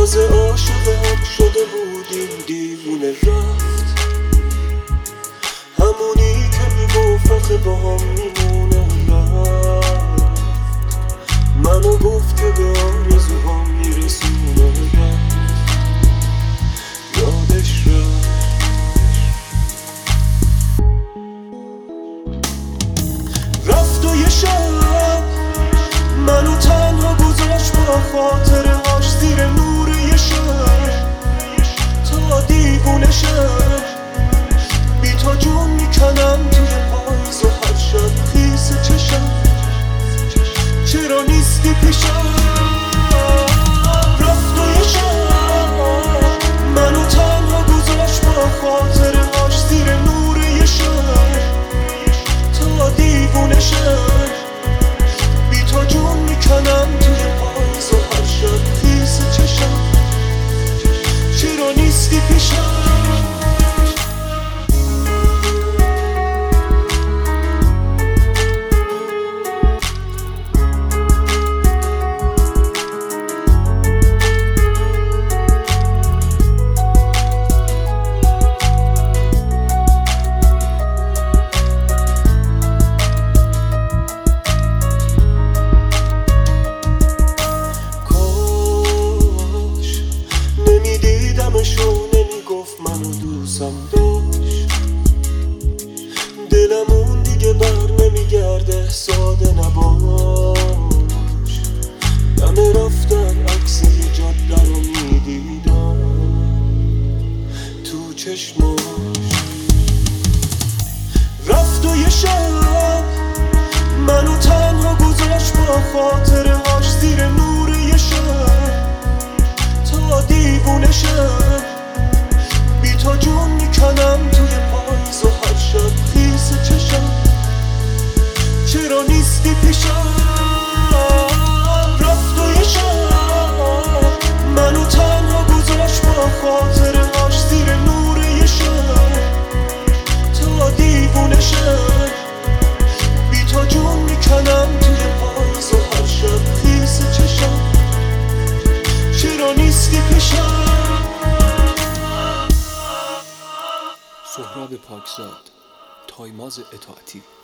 تازه عاشق هم شده بودیم، دیوونه رفت. همونی که میگفت آخه با هم میمونه رفت. منو گفت که به آرزوهام میرسونه رفت. یادش رفت. رفت و یه شب منو تنها گذاشت با خاطرهاش زیر نور یه شب تا دیوونه شب. بی تو جون میکنم توی پاییز و هر شب خیس چشم چرا نیستی پیشم. رفت و یه شب منو تنها گذاشت با خاطرهاش زیر نور یه شب تا دیوونه شب. بی تو جون میکنم توی پاییز و هر شب خیس چشم چرا نیستی پیشم. نمیدیدمشو نمیگفت منو دوستم داشت. دلم اون دیگه بر نمیگرده ساده نباش. همه رفتن عکس یه جاده رو میدیدم تو چشماش. رفت و یه شب منو تنها گذاشت با خاطرهاش زیر نور یه شب تا دیوونه شب. بی تو جون میکنم توی پاییز و هر شب خیس چشم چرا نیستی پیشم. رفت و یه شب منو تنها گذاشت با خاطرهاش زیر نور یه شب تا دیوونه شب. بی تو جون میکنم توی پاییز و هر شب خیس چشم چرا نیستی پیشم. سهراب پاکزاد، تایماز اطاعتی.